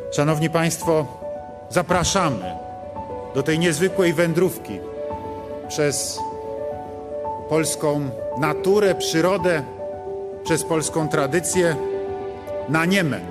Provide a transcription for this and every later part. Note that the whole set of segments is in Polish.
Szanowni Państwo, zapraszamy do tej niezwykłej wędrówki przez polską naturę, przyrodę, przez polską tradycję na Niemen.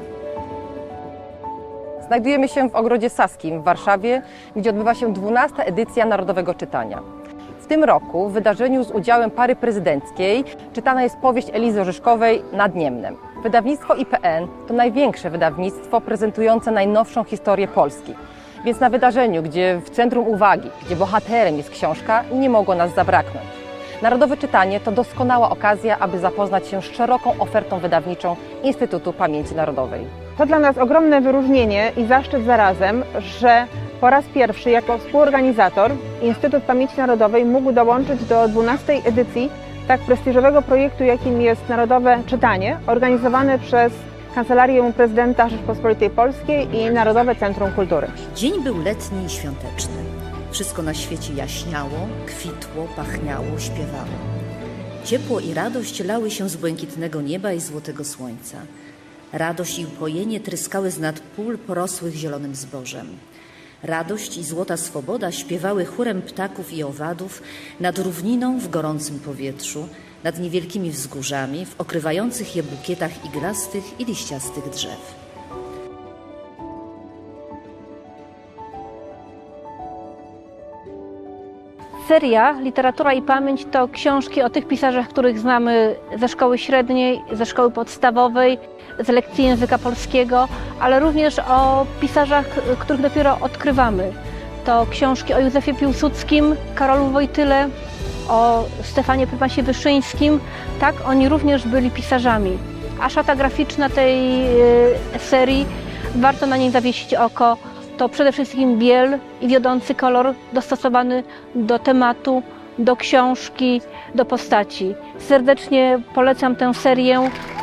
Znajdujemy się w Ogrodzie Saskim w Warszawie, gdzie odbywa się 12. edycja Narodowego Czytania. W tym roku w wydarzeniu z udziałem pary prezydenckiej czytana jest powieść Elizy Orzeszkowej Nad Niemnem. Wydawnictwo IPN to największe wydawnictwo prezentujące najnowszą historię Polski. Więc na wydarzeniu, gdzie w centrum uwagi, gdzie bohaterem jest książka, nie mogło nas zabraknąć. Narodowe Czytanie to doskonała okazja, aby zapoznać się z szeroką ofertą wydawniczą Instytutu Pamięci Narodowej. To dla nas ogromne wyróżnienie i zaszczyt zarazem, że po raz pierwszy jako współorganizator Instytut Pamięci Narodowej mógł dołączyć do 12. edycji tak prestiżowego projektu, jakim jest Narodowe Czytanie, organizowane przez Kancelarię Prezydenta Rzeczypospolitej Polskiej i Narodowe Centrum Kultury. Dzień był letni i świąteczny. Wszystko na świecie jaśniało, kwitło, pachniało, śpiewało. Ciepło i radość lały się z błękitnego nieba i złotego słońca. Radość i upojenie tryskały z nad pól porosłych zielonym zbożem. Radość i złota swoboda śpiewały chórem ptaków i owadów nad równiną w gorącym powietrzu, nad niewielkimi wzgórzami, w okrywających je bukietach iglastych i liściastych drzew. Seria Literatura i Pamięć to książki o tych pisarzach, których znamy ze szkoły średniej, ze szkoły podstawowej, z lekcji języka polskiego, ale również o pisarzach, których dopiero odkrywamy. To książki o Józefie Piłsudskim, Karolu Wojtyle, o Stefanie Prymasie-Wyszyńskim. Tak, oni również byli pisarzami. A szata graficzna tej serii, warto na niej zawiesić oko, to przede wszystkim biel i wiodący kolor dostosowany do tematu, do książki, do postaci. Serdecznie polecam tę serię.